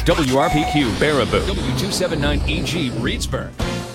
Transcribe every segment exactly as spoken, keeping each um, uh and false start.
W R P Q Baraboo, W two seventy-nine E G Reedsburg.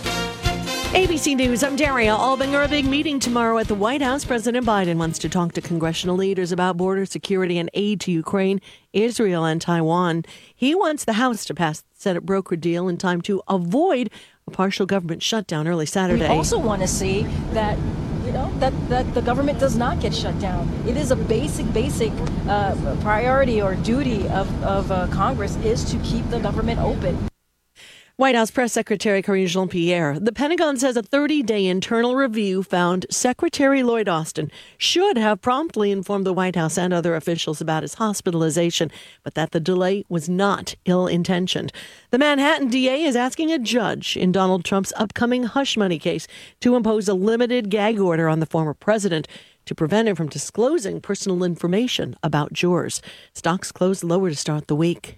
A B C News, I'm Daria Albinger. A big meeting tomorrow at the White House. President Biden wants to talk to congressional leaders about border security and aid to Ukraine, Israel, and Taiwan. He wants the House to pass the Senate brokered deal in time to avoid a partial government shutdown early Saturday. We also want to see that, you know, that, that the government does not get shut down. It is a basic, basic uh, priority or duty of, of uh, Congress is to keep the government open. White House Press Secretary Karine Jean-Pierre. The Pentagon says a thirty-day internal review found Secretary Lloyd Austin should have promptly informed the White House and other officials about his hospitalization, but that the delay was not ill-intentioned. The Manhattan D A is asking a judge in Donald Trump's upcoming hush money case to impose a limited gag order on the former president to prevent him from disclosing personal information about jurors. Stocks closed lower to start the week.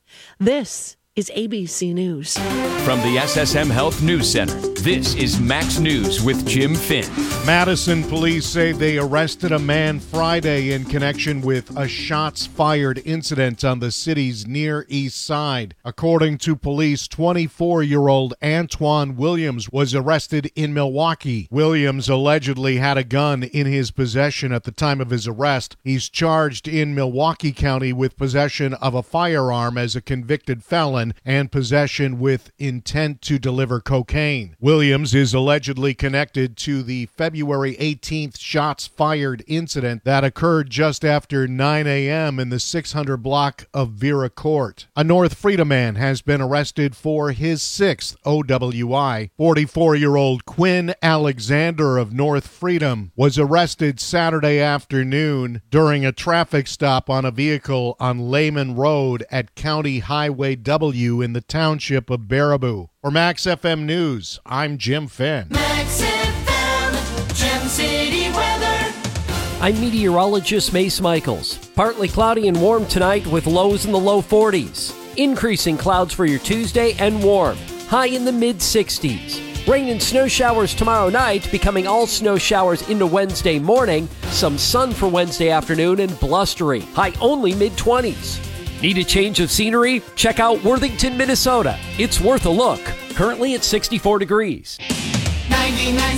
This is A B C News. From the S S M Health News Center, this is Max News with Jim Finn. Madison police say they arrested a man Friday in connection with a shots-fired incident on the city's Near East Side. According to police, twenty-four-year-old Antoine Williams was arrested in Milwaukee. Williams allegedly had a gun in his possession at the time of his arrest. He's charged in Milwaukee County with possession of a firearm as a convicted felon and possession with intent to deliver cocaine. Williams is allegedly connected to the February eighteenth shots fired incident that occurred just after nine a.m. in the six hundred block of Vera Court. A North Freedom man has been arrested for his sixth O W I. forty-four-year-old Quinn Alexander of North Freedom was arrested Saturday afternoon during a traffic stop on a vehicle on Lehman Road at County Highway W in the township of Baraboo. For Max F M News, I'm Jim Finn. Max F M, Gem City weather. I'm meteorologist Mace Michaels. Partly cloudy and warm tonight with lows in the low forties. Increasing clouds for your Tuesday and warm. High in the mid sixties. Rain and snow showers tomorrow night, becoming all snow showers into Wednesday morning. Some sun for Wednesday afternoon and blustery. High only mid twenties. Need a change of scenery? Check out Worthington, Minnesota. It's worth a look. Currently at sixty-four degrees. ninety-nine point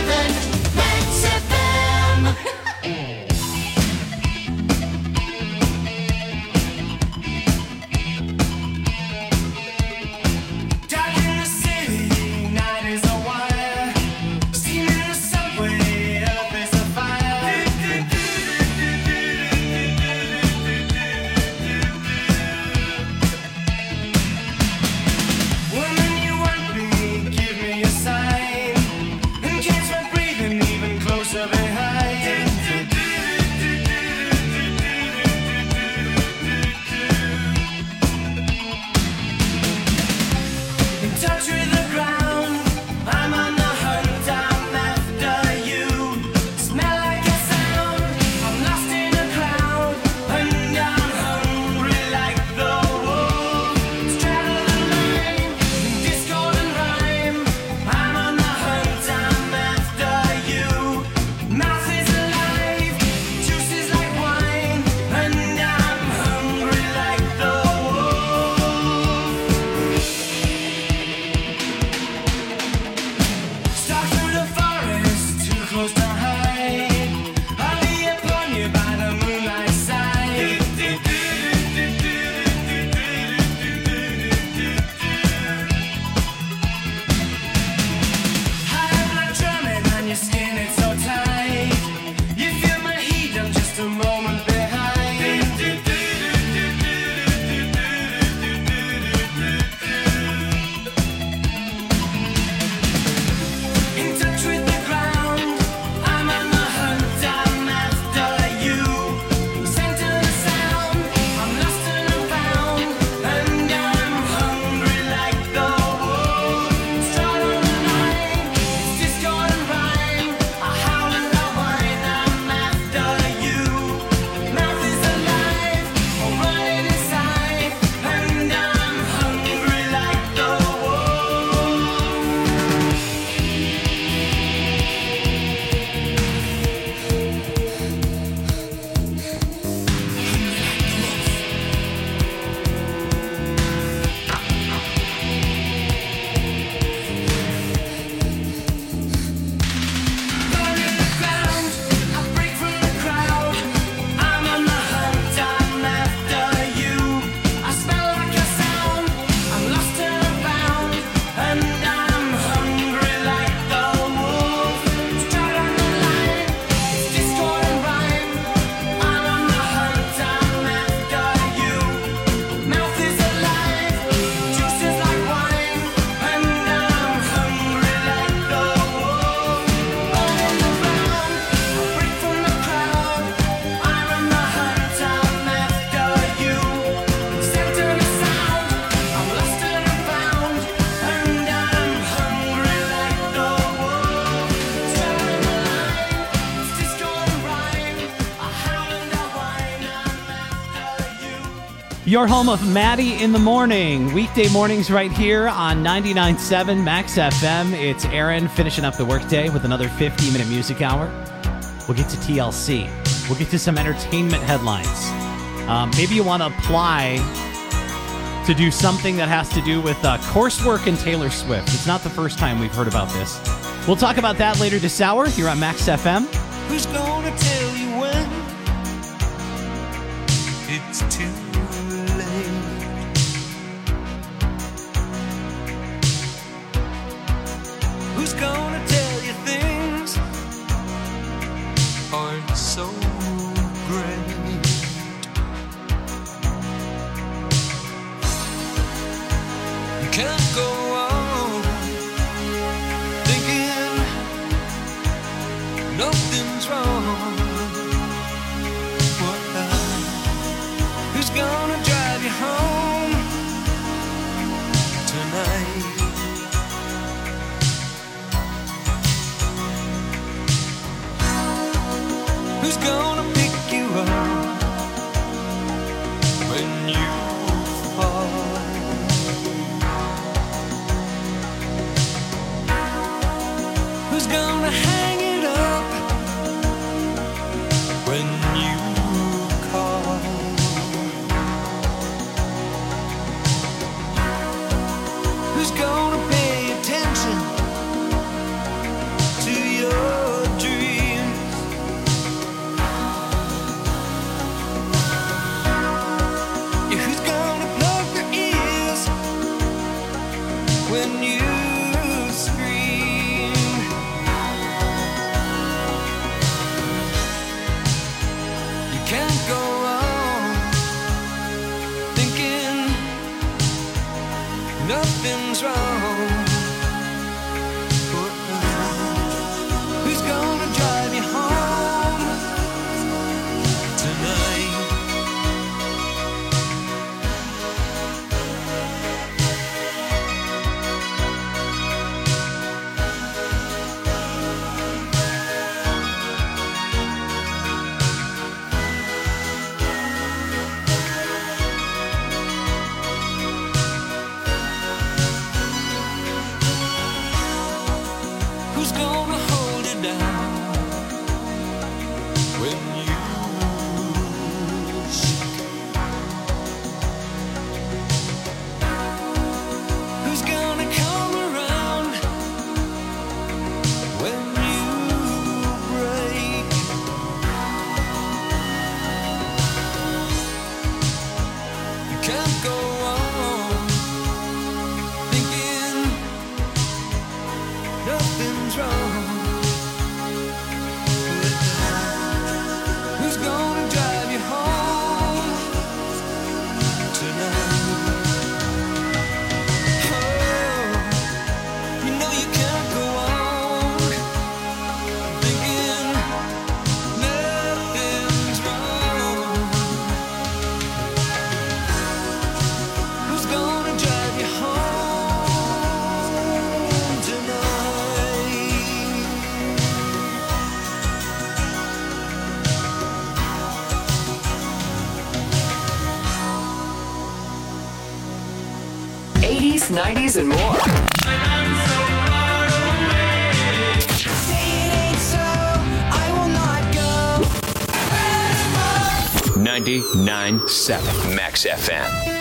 seven Max F M. Woman, you want me, give me a sign. And catch my breathing. Your home of Maddie in the Morning. Weekday mornings right here on ninety-nine point seven Max F M. It's Aaron finishing up the workday with another fifty-minute music hour. We'll get to T L C. We'll get to some entertainment headlines. Um, maybe you want to apply to do something that has to do with uh, coursework and Taylor Swift. It's not the first time we've heard about this. We'll talk about that later this hour here on Max F M. Who's gonna tell you when it's too late? Who's gonna tell you things aren't so great? You can't go on thinking nothing's wrong. What now? Who's gonna drive you home tonight? Who's gonna pick you up when you fall? Who's gonna hang it up when you call? Who's gonna pay attention to your dreams? Yeah, who's gonna plug their ears when you scream? You can't go on thinking nothing's wrong. Who's gonna drive you home tonight? Who's gonna hold it down when you shake? Who's gonna come around when you break? You can't go on thinking nothing's wrong. Who's gonna drive you home tonight? Oh, you know you can't go on thinking nothing's wrong. Who's gonna drive you home tonight? eighties, nineties, and more. ninety-nine point seven Max F M.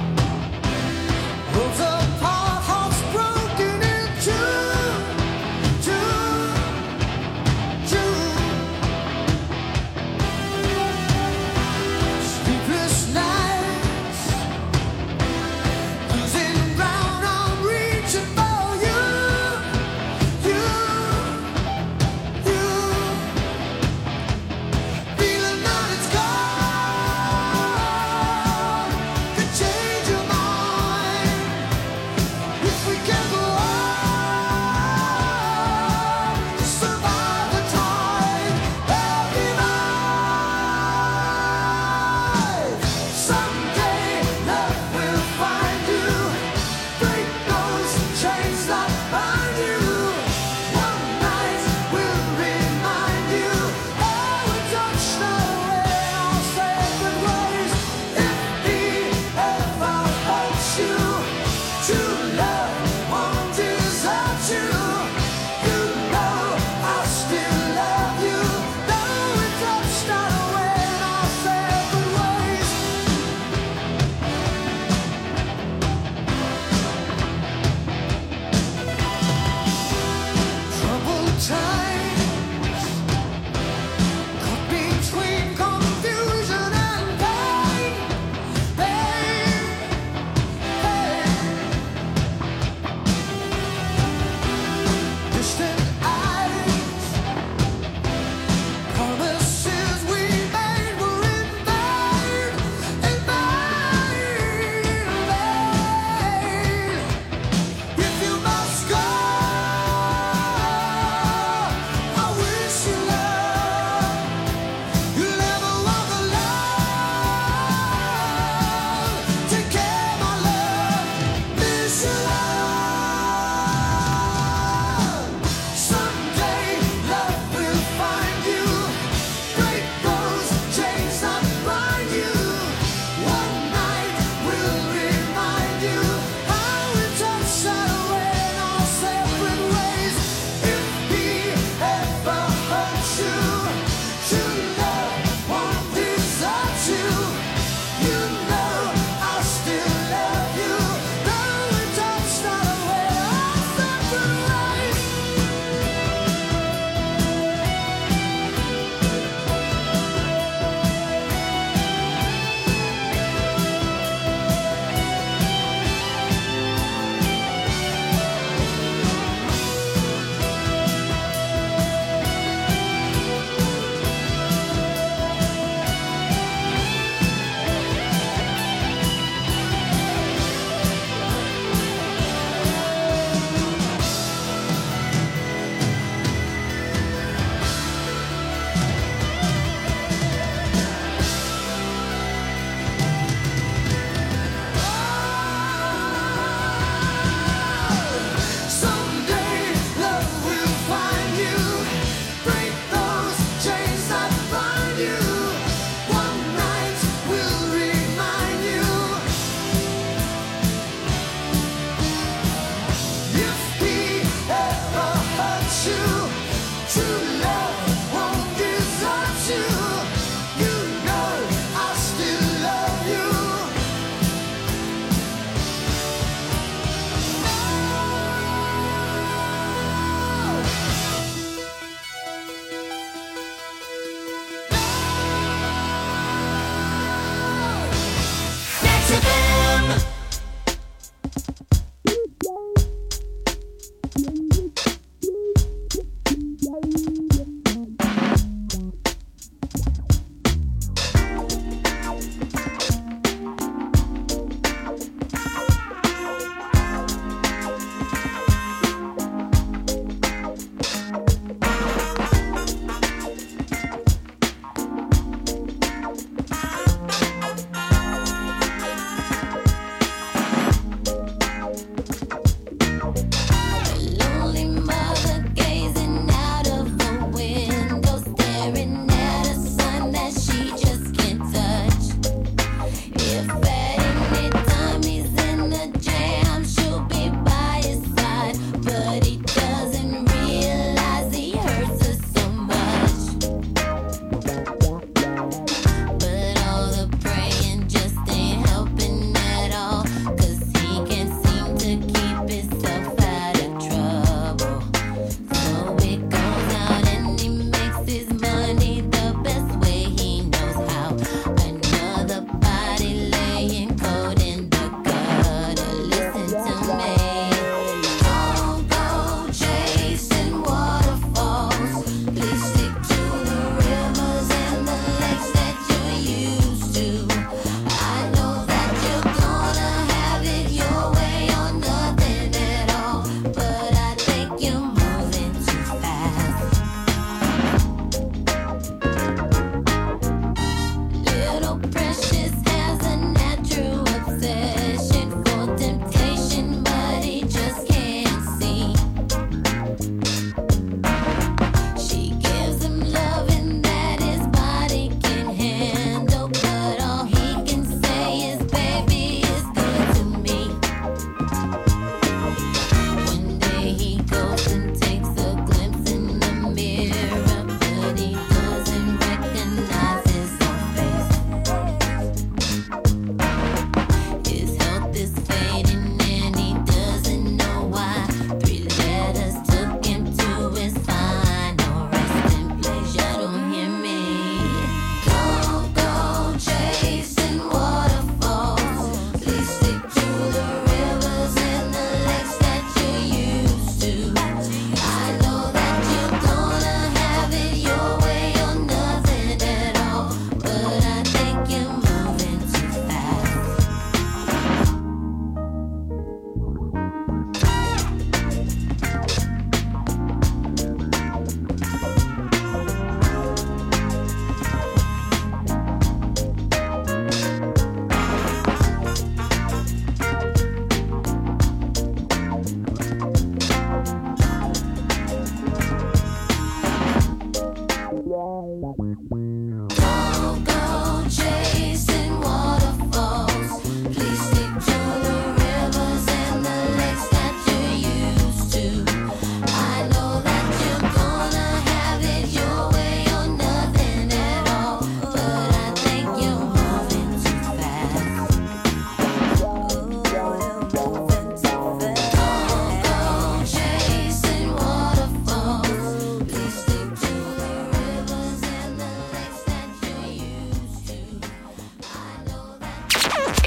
Broken into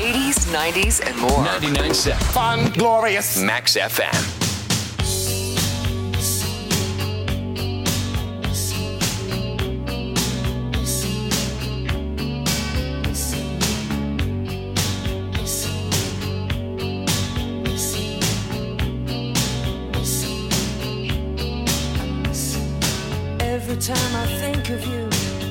eighties, nineties, and more. ninety-nine point seven Fun, glorious. Max F M. Every time I think of you,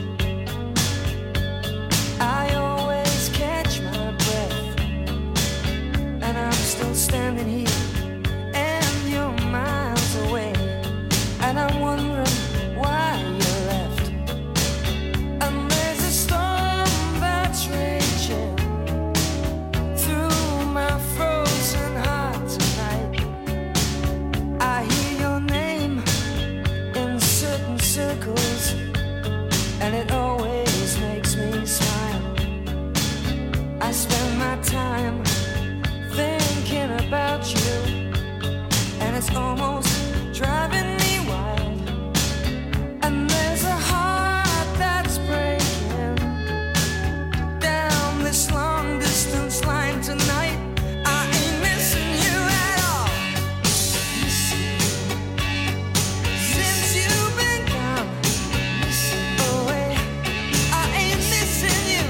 I always catch my breath, and I'm still standing here, and you're miles away, and I'm wondering why you left. And there's a storm that's raging through my frozen heart tonight. I hear your name in certain circles, and it always makes me smile. I spend my time thinking about you, and it's almost driving me wild. And there's a heart that's breaking down this long distance line tonight. I ain't missing you at all. Since you've been gone away, I ain't missing you.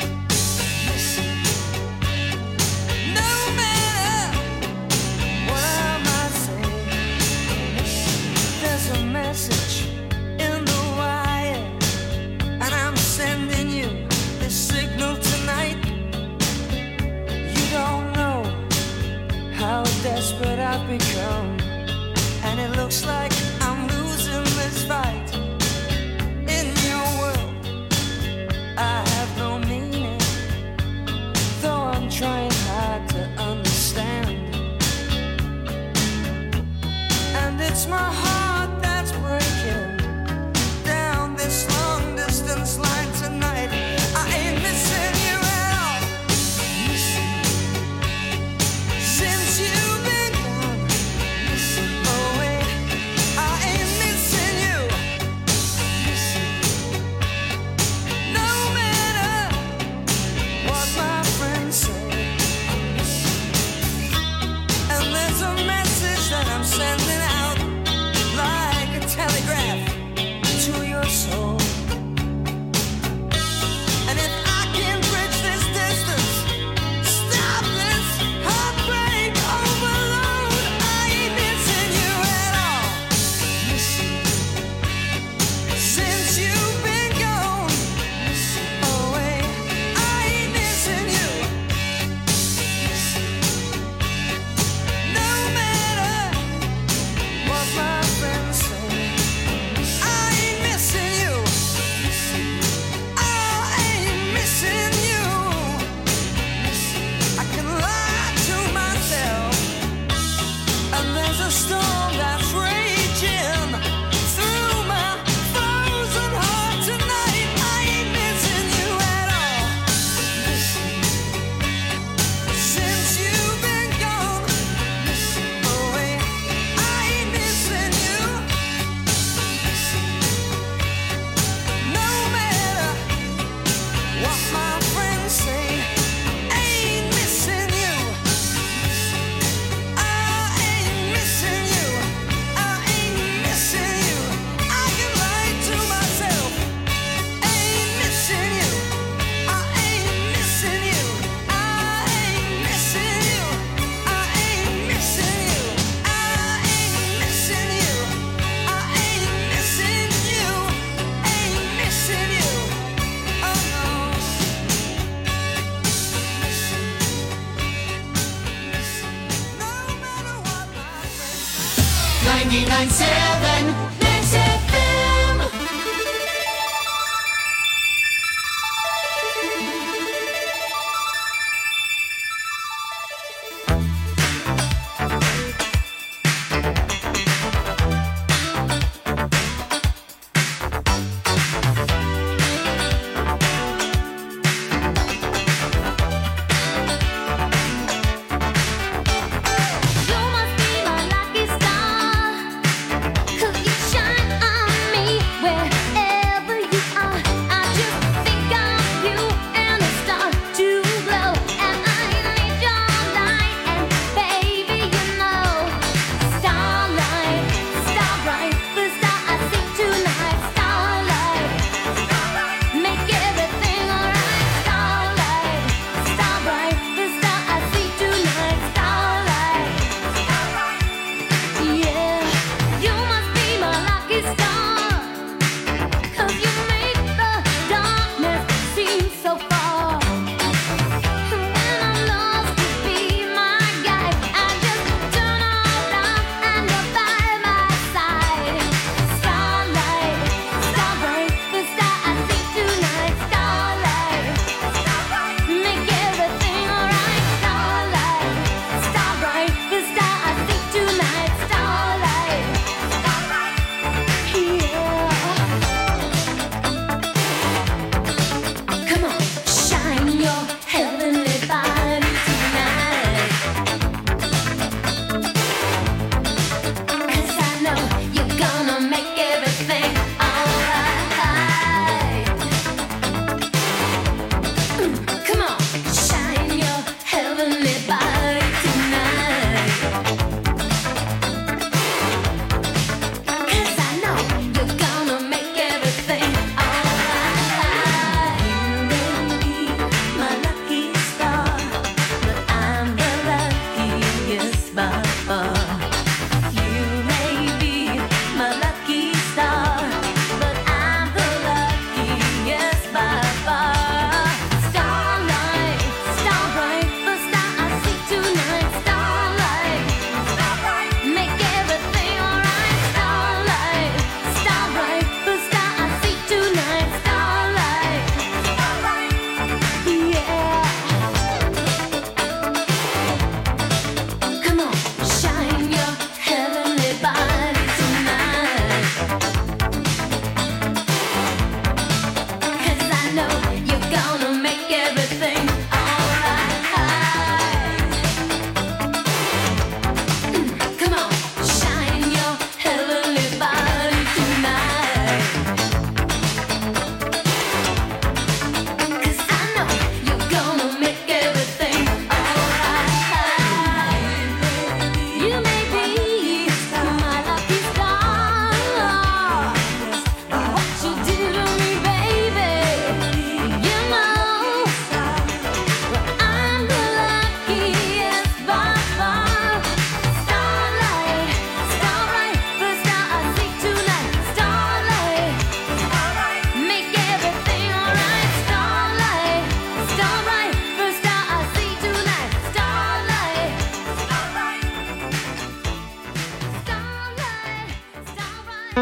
No matter what I might say, there's a message in the wire, and I'm sending you this signal tonight. You don't know how desperate I've become, and it looks like I'm losing this fight. In your world, I have no meaning, though I'm trying hard to understand. And it's my heart that's breaking down this long distance line tonight. I ain't missing you at all. Since you've been gone away, I ain't missing you. No matter what my friends say. And there's a message that I'm sending out like a telegraph to your soul. And if I can bridge this distance, stop this heartbreak overload, I ain't missing you at all. Since you've been gone away, I ain't missing you. No matter what my friends say, I ain't missing you. I ain't missing you. I can lie to myself, and there's a storm that's raging through my frozen heart tonight. I ain't missing you at all. Since you've been gone away, I ain't missing you. No matter what my friends say, ain't missing you. I ain't missing you. I ain't missing you. I can lie to myself. Ain't missing you. I ain't missing you. I ain't missing you. I ain't missing you. I ain't missing you. I ain't missing you. Ain't missing you. Oh no. No matter what my friends ninety-nine point seven Max F M. You must be my lucky star, 'cause you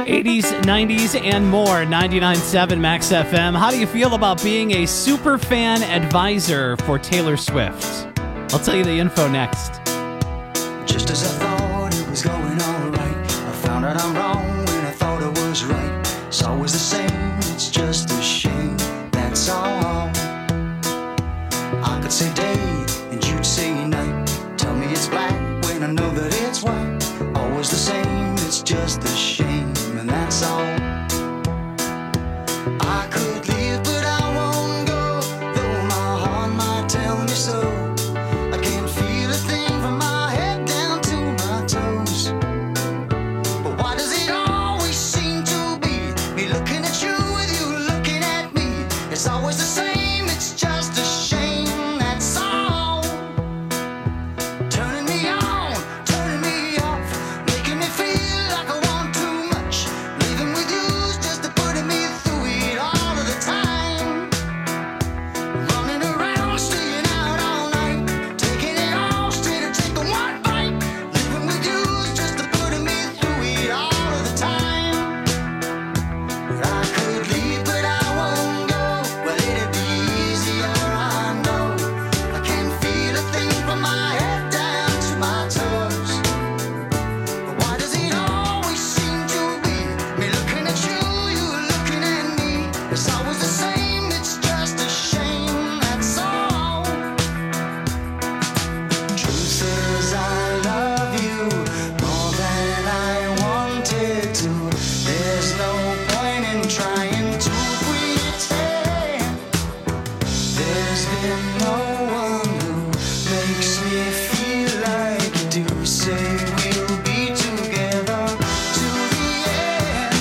eighties, nineties, and more. ninety-nine point seven Max F M. How do you feel about being a super fan advisor for Taylor Swift? I'll tell you the info next. Just as I thought it was going all right, I found out I'm wrong when I thought it was right. It's always the same, it's just a shame, that's all. I could say day and you'd say night. Tell me it's black when I know that it's white. Always the same, it's just a shame, and that's all. I could leave but I won't go, though my heart might tell me so. I can't feel a thing from my head down to my toes. But why does it always seem to be me looking at you with you looking at me? It's always the same, it's just a shame, that's all. Turning me on, turning me off, making me feel like I want too much. Living with you's just to putting me through it all of the time. Running around, staying out all night, taking it all straight or taking one bite. Living with you's just to putting me through it all of the time. But I could leave, but I won't go. Well, it'd be easier, I know. I can't feel a thing from my head down to my toes. But why does it always seem to be me looking at you, you looking at me? It's always the same, it's just a shame, that's all. Truth is I love you more than I wanted to. There's no point in trying to pretend. There's been no one who makes me feel like you do. Say we'll be together to the end.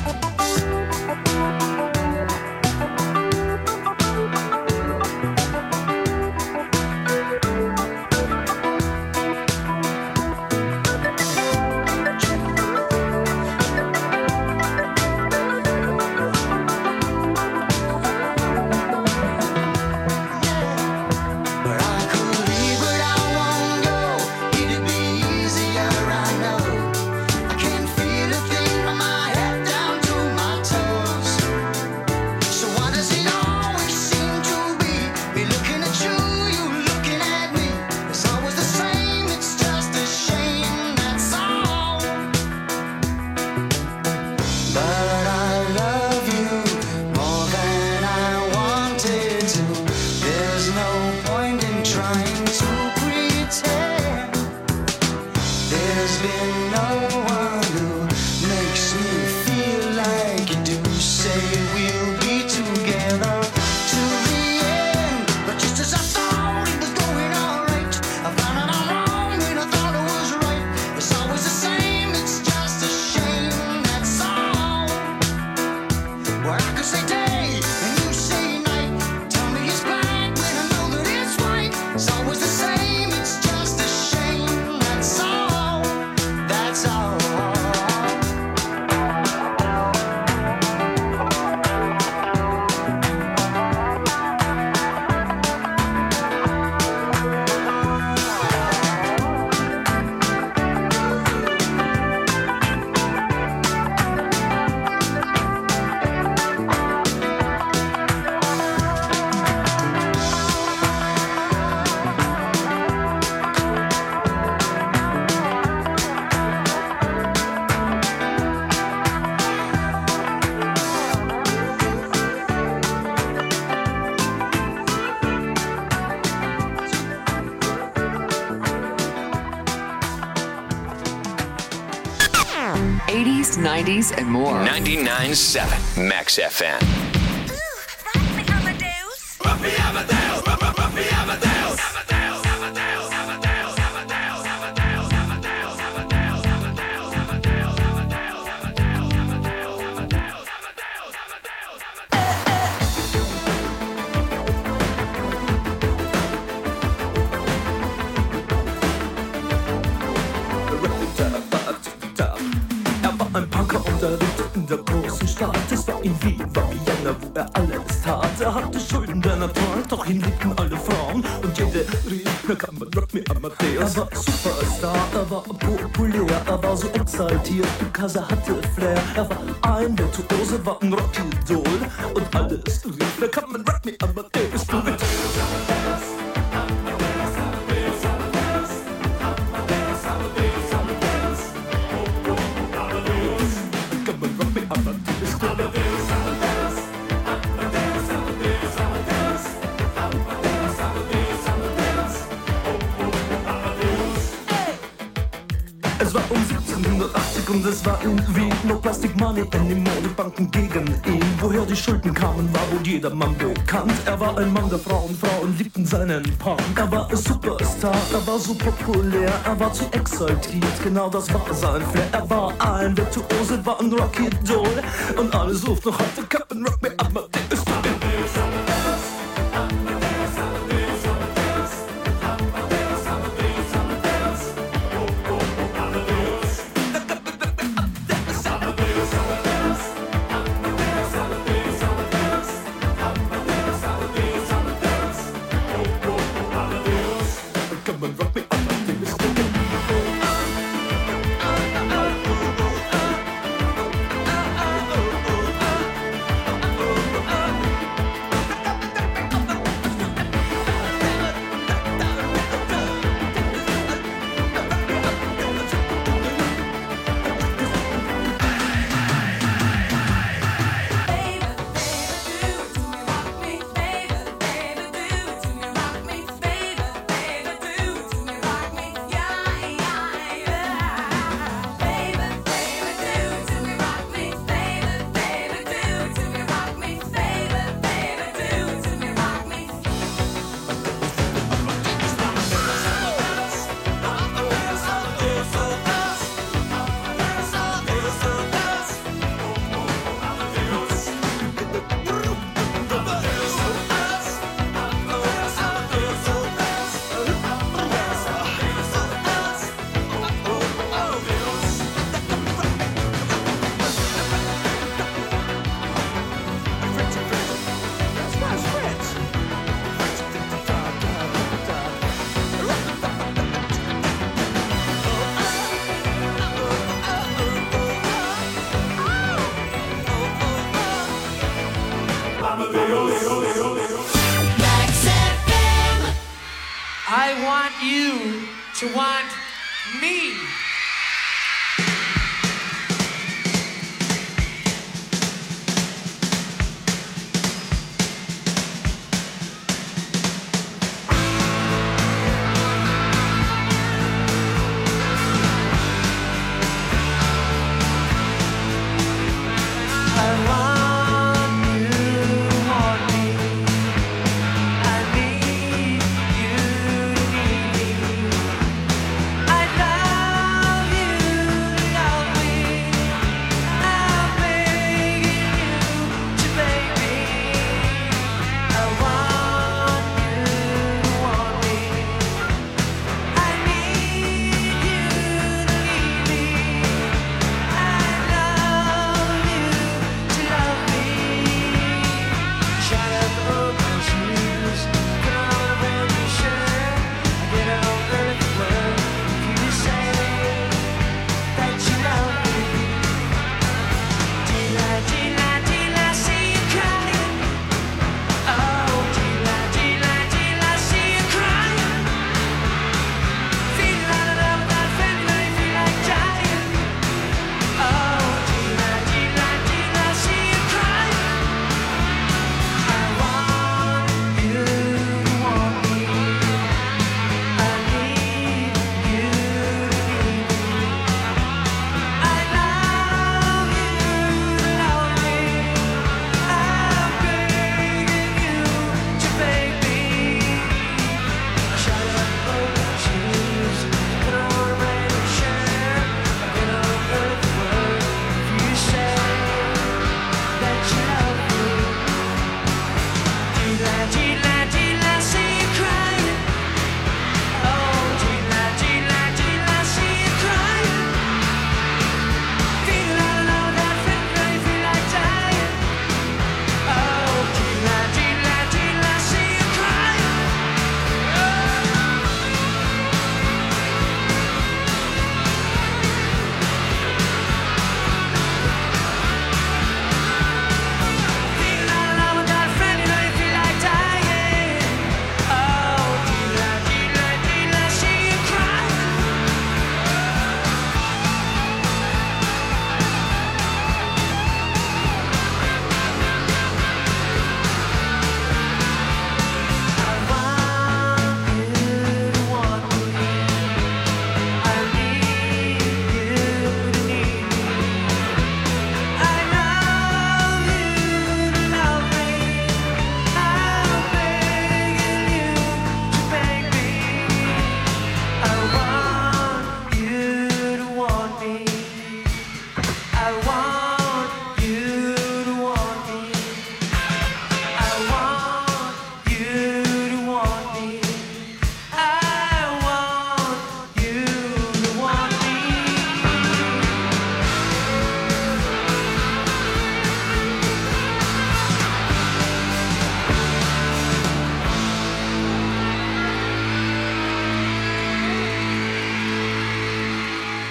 But I could leave, but I won't go. It'd be easier, I know. I can't feel a thing from my head down to my toes. So why does it always seem to be me looking at you, you looking at me? It's always the same, it's just a shame, that's all. But I love you more than I wanted to. There's no point in trying to pretend. There's been no one who makes me feel like you do. Say we'll be together to the end. But just as I thought it was going all right, I found out I'm wrong when I thought it was right. It's always the same, it's just a shame, that's all. Where I could say day and you say night. Tell me it's black when I know that it's white. It's always the same, it's just a shame, that's all. That's all. eighties, nineties, and more. ninety-nine point seven Max F M. Ein Punker unterrichtet in der großen Stadt. Es war in Wien, war Vienna, wo er alles tat. und er hatte Schulden, denn er trank, doch ihn liebten alle Frauen und jede rief, na kann man Rock Me Amadeus. Er war Superstar, er war populär, er war so exaltiert, because er hatte Flair. Er war ein Virtuose, war ein Rockidol und alles rief, na kann man Rock Me Amadeus. Du mit Es war um siebzehnhundertachtzig und es war irgendwie no Plastic Money anymore. Die Banken gegen ihn. Woher die Schulden kamen, war wohl jedermann bekannt. Er war ein Mann der Frauen, Frauen liebten seinen Punk. Er war ein Superstar, er war so populär, er war zu exaltiert, genau das war sein Flair. Er war ein Virtuose, war ein Rockidol und alle suchten noch heute Captain Rock Me Amadeus. I want you to want me. I love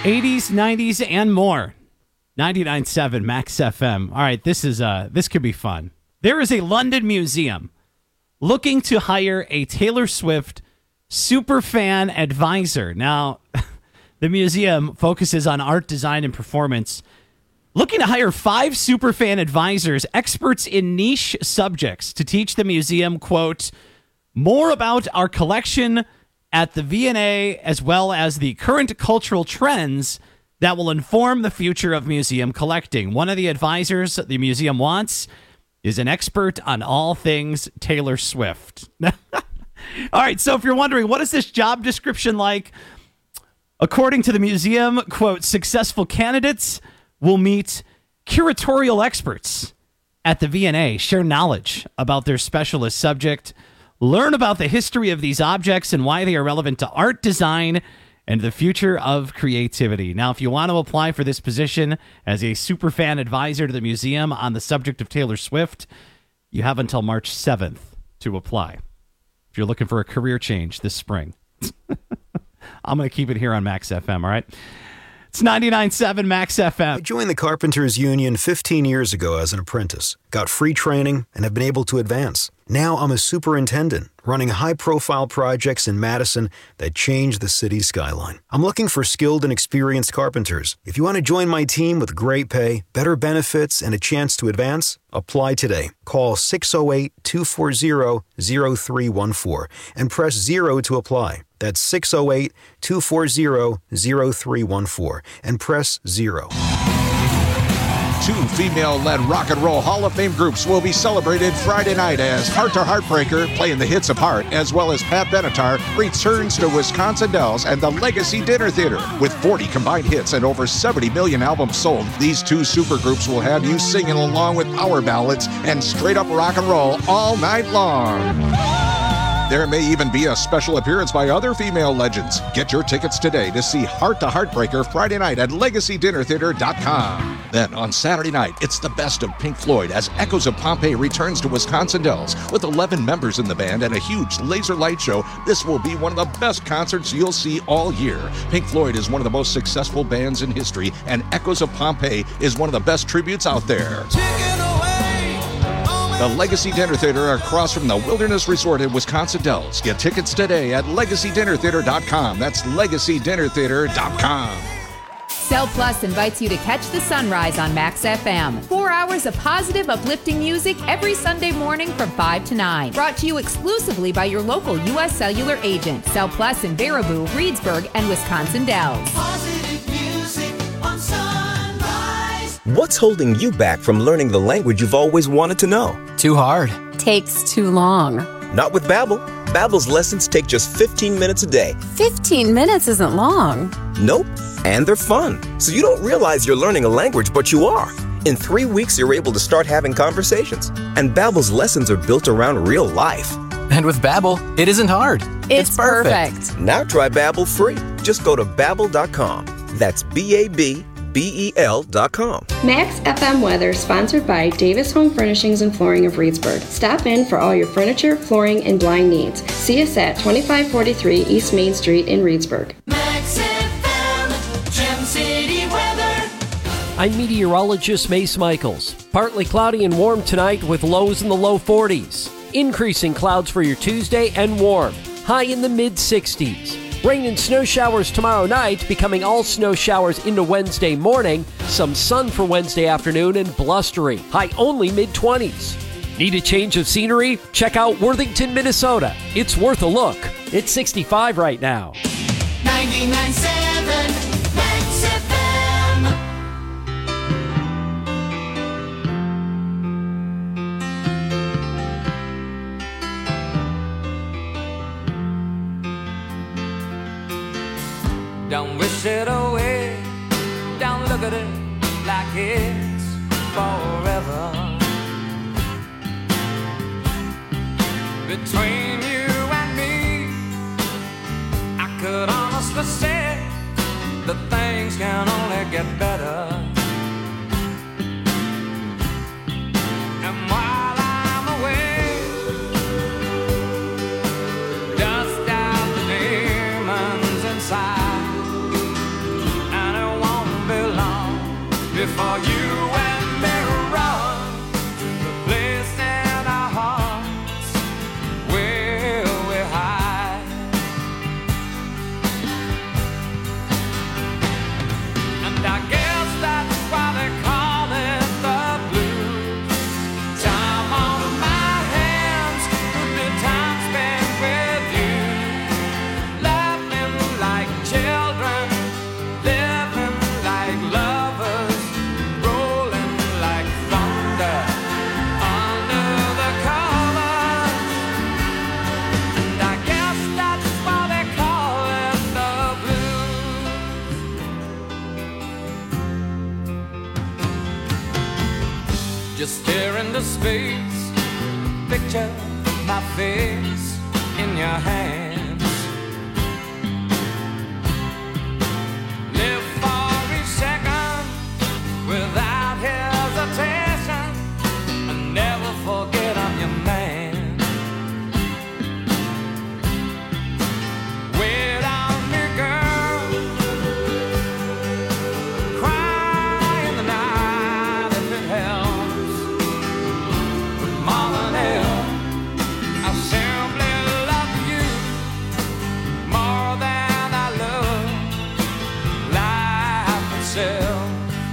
eighties, nineties, and more. ninety-nine point seven Max F M. All right, this is uh, this could be fun. There is a London museum looking to hire a Taylor Swift superfan advisor. Now, the museum focuses on art, design, and performance, looking to hire five superfan advisors, experts in niche subjects, to teach the museum, quote, more about our collection at the V and A, as well as the current cultural trends that will inform the future of museum collecting. One of the advisors the museum wants is an expert on all things Taylor Swift. All right, so if you're wondering, what is this job description like? According to the museum, quote, successful candidates will meet curatorial experts at the V and A, share knowledge about their specialist subject, learn about the history of these objects and why they are relevant to art, design, and the future of creativity. Now, if you want to apply for this position as a superfan advisor to the museum on the subject of Taylor Swift, you have until March seventh to apply. If you're looking for a career change this spring. I'm going to keep it here on Max F M, all right? It's ninety-nine point seven Max F M. I joined the Carpenters Union fifteen years ago as an apprentice, got free training, and have been able to advance. Now I'm a superintendent, running high-profile projects in Madison that change the city's skyline. I'm looking for skilled and experienced carpenters. If you want to join my team with great pay, better benefits, and a chance to advance, apply today. Call six oh eight, two four zero, zero three one four and press zero to apply. That's six oh eight, two four zero, zero three one four and press zero. Two female-led rock and roll Hall of Fame groups will be celebrated Friday night as Heart to Heartbreaker, playing the hits of Heart, as well as Pat Benatar, returns to Wisconsin Dells and the Legacy Dinner Theater. With forty combined hits and over seventy million albums sold, these two supergroups will have you singing along with power ballads and straight-up rock and roll all night long. There may even be a special appearance by other female legends. Get your tickets today to see Heart to Heartbreaker Friday night at legacy dinner theater dot com. Then on Saturday night, it's the best of Pink Floyd as Echoes of Pompeii returns to Wisconsin Dells. With eleven members in the band and a huge laser light show, this will be one of the best concerts you'll see all year. Pink Floyd is one of the most successful bands in history, and Echoes of Pompeii is one of the best tributes out there. The Legacy Dinner Theater across from the Wilderness Resort in Wisconsin Dells. Get tickets today at legacy dinner theater dot com. That's legacy dinner theater dot com. Cell Plus invites you to catch the sunrise on Max F M. Four hours of positive, uplifting music every Sunday morning from five to nine. Brought to you exclusively by your local U S Cellular agent. Cell Plus in Baraboo, Reedsburg, and Wisconsin Dells. Positive music on Sunrise. What's holding you back from learning the language you've always wanted to know? Too hard. Takes too long. Not with Babbel. Babbel's lessons take just fifteen minutes a day. fifteen minutes isn't long. Nope. And they're fun. So you don't realize you're learning a language, but you are. In three weeks, you're able to start having conversations. And Babbel's lessons are built around real life. And with Babbel, it isn't hard. It's, it's perfect. perfect. Now try Babbel free. Just go to babbel dot com. That's B A B B E L dot com. Max F M weather sponsored by Davis Home Furnishings and Flooring of Reedsburg. Stop in for all your furniture, flooring, and blind needs. See us at twenty-five forty-three East Main Street in Reedsburg. Max F M, Gem City weather. I'm meteorologist Mace Michaels. Partly cloudy and warm tonight with lows in the low forties. Increasing clouds for your Tuesday and warm. High in the mid sixties. Rain and snow showers tomorrow night, becoming all snow showers into Wednesday morning. Some sun for Wednesday afternoon and blustery. High only mid twenties. Need a change of scenery? Check out Worthington, Minnesota. It's worth a look. It's sixty-five right now. ninety-nine point seven Max F M. Don't wish it away. Don't look at it like it's forever. Between you and me, I could honestly say that things can only get better. And while I'm away, dust out the demons inside. And Just stare into space, picture my face in your hands. Live for each second without hesitation, and never forget I'm your man. Wait on me, girl, cry in the night if it helps. But more than ever, I simply love you more than I love life itself.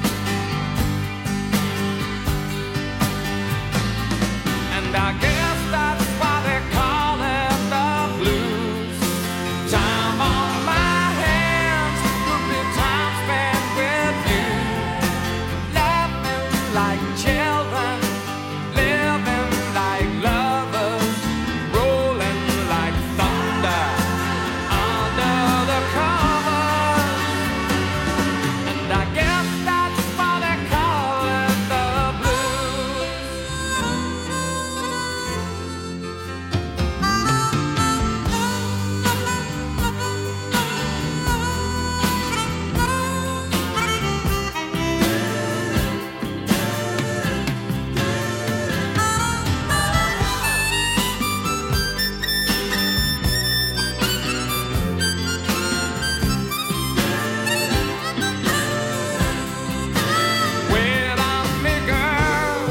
And I guess that's why they call it the blues. Time on my hands would be time spent with you, laughing like children, living like lovers, rolling like thunder under the covers. And I guess that's why they call it the blues. Wait on me, girl,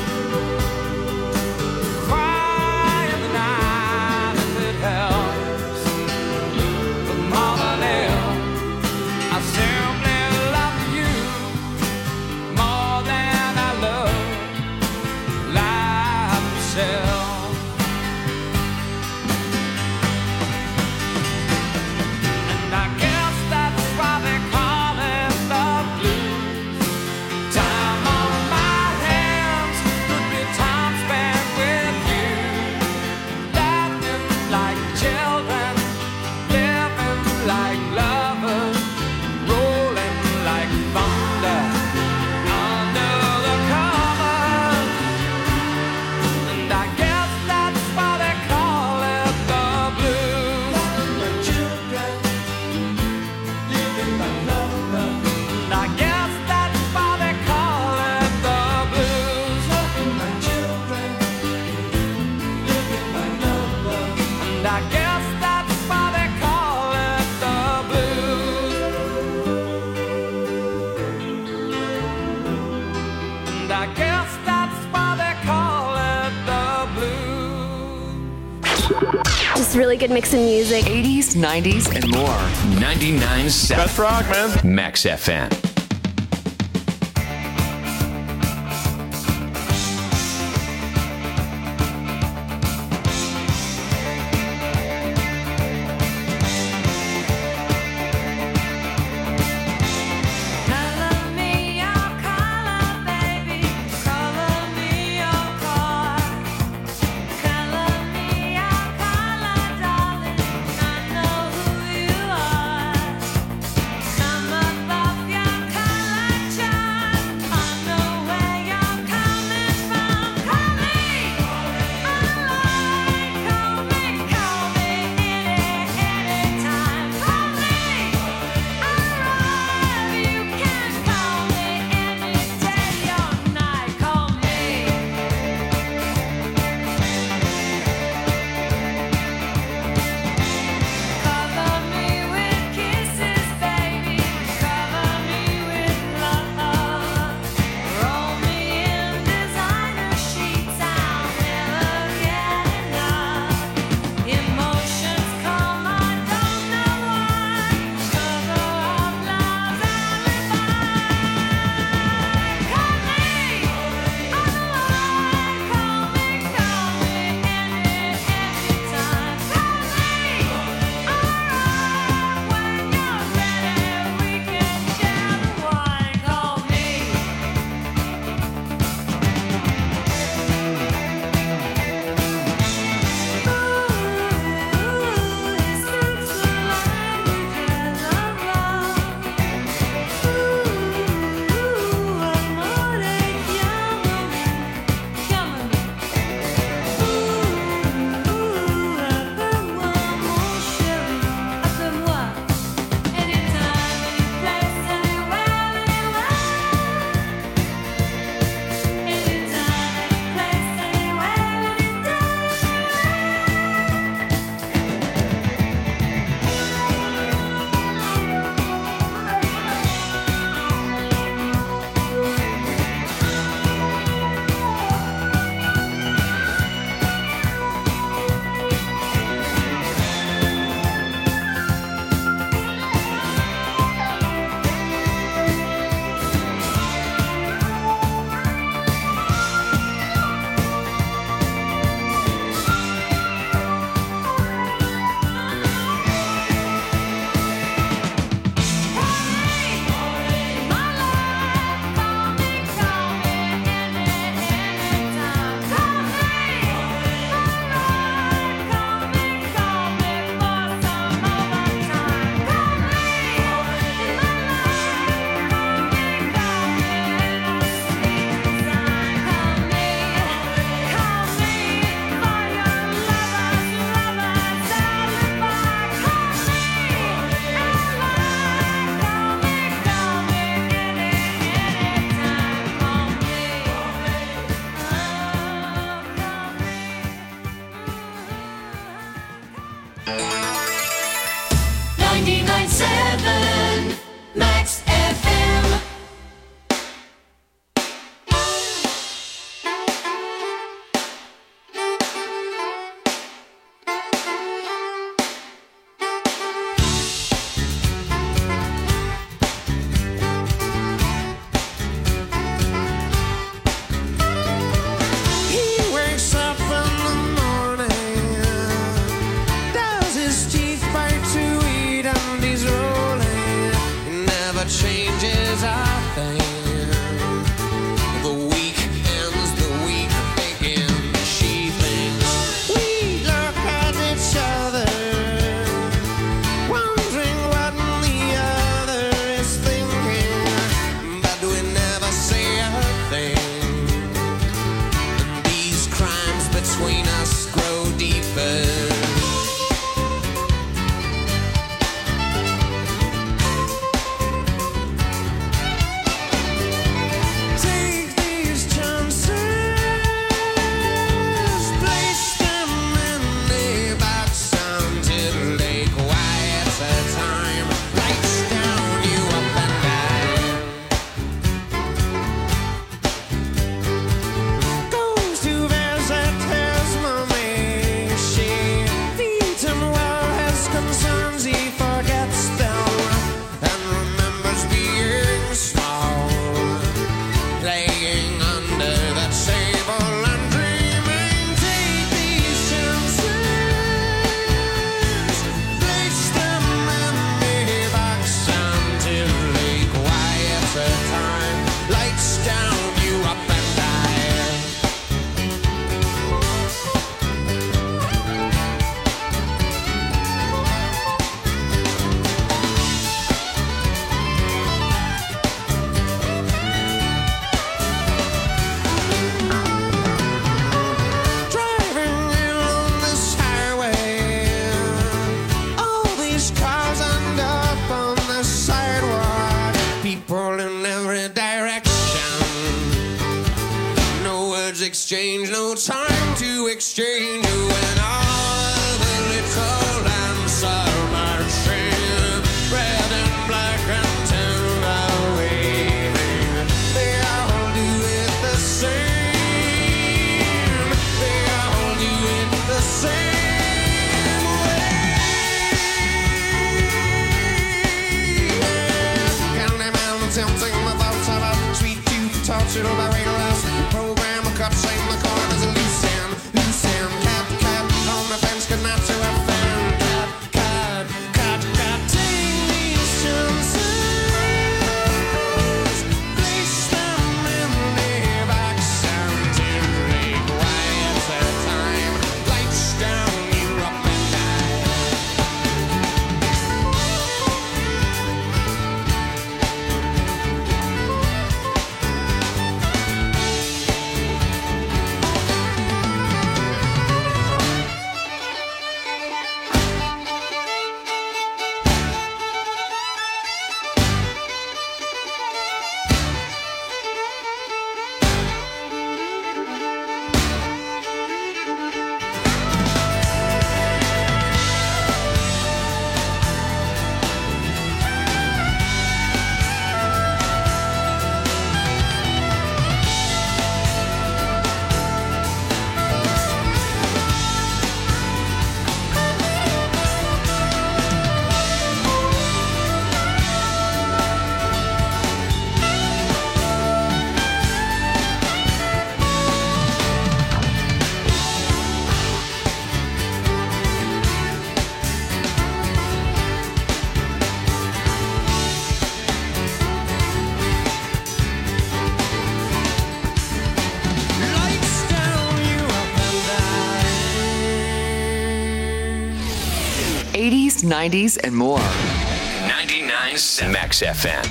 cry in the night if it helps. But more than ever, I simply love you more than I love life itself. And I guess that's why they call it the blues. Time on my hands could be time spent with you, laughing like children, living like lovers, rolling like thunder under the covers. And I guess that's why they call it the blues. My children, living like lovers. And I guess that's why they call it the blues. My children, living like lovers. And I guess that's why they call it the blues. And I guess that's why they call it the blues. Just really good mix of music. eighties, nineties, and more. ninety-nine point seven. Best rock, man. Max F M. Color me your color, baby. Color me your color. Color me your color, darling. I know who you are. Come above your ninety-nine point seven Max F M. He wakes up in the morning, does his teeth bite to eat, and he's rolling. He never changes a thing. The week ends, the week begins. She thinks we look at each other, wondering what the other is thinking, but we never say a thing. These crimes between us grow deeper. Take these chances, place them in the box until they quiet the time. Lights down, you up and down. Goes to visit his mommy. She feeds him well, his concerns he forgets them and remembers being small, playing under the table and dreaming. Take these chances, place them in the box until they quiet the time. Lights down, you up and down. Driving along this highway, all these cars end up on the sidewalk. People in every direction. No words exchanged, no time to exchange. When all the little lamps are marching, red and black and timber waving, they all do it the same. They all do it the same way. Counting mountains, tempting my thoughts about sweet tooth, tortured by radioactive program. A cup shame the corners of loose end, loose end. Cat, cat on the fence, good not to offend. Cat, cat, cat, cat. Take these chances, place them in the box until they quiet the time. Lights down, you up and down. Lights down, you up and down. eighties, nineties, and more. ninety-nine point seven Max F M.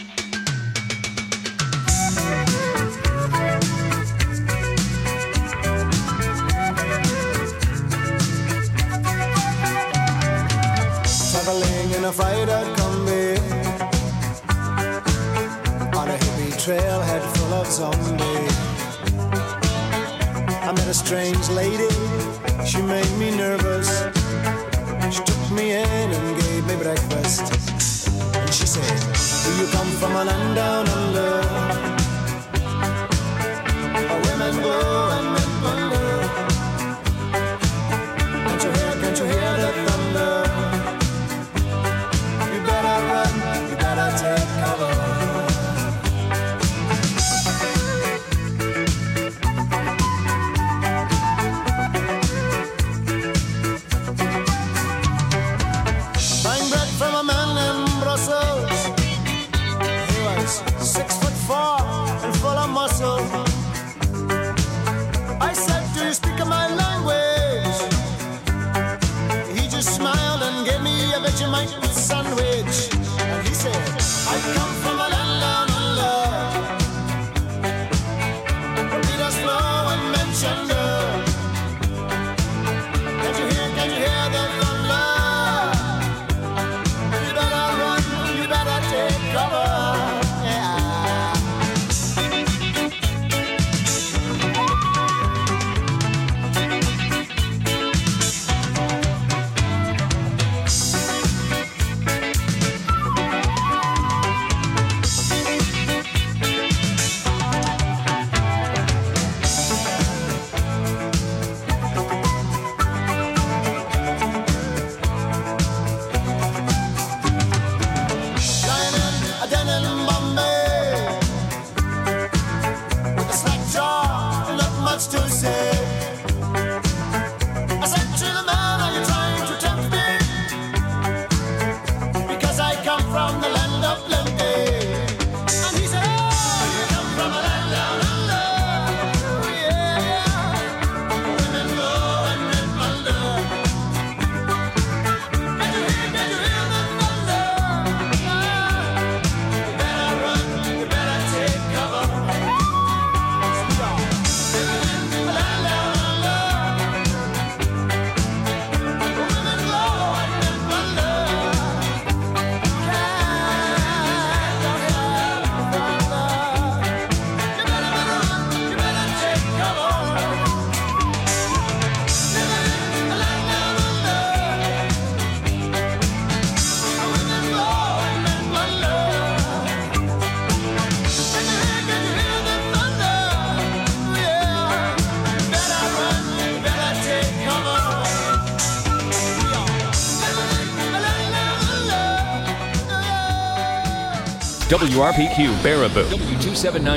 Traveling in a freighter combi on a hippie trailhead full of zombies. I met a strange lady, she made me nervous. Vegemite sandwich. And he said, I come from a land down under. Where Peter's flow and mentioned her. Can you hear, can you hear the thunder? You better run, you better take cover. W R P Q Baraboo. W two seven nine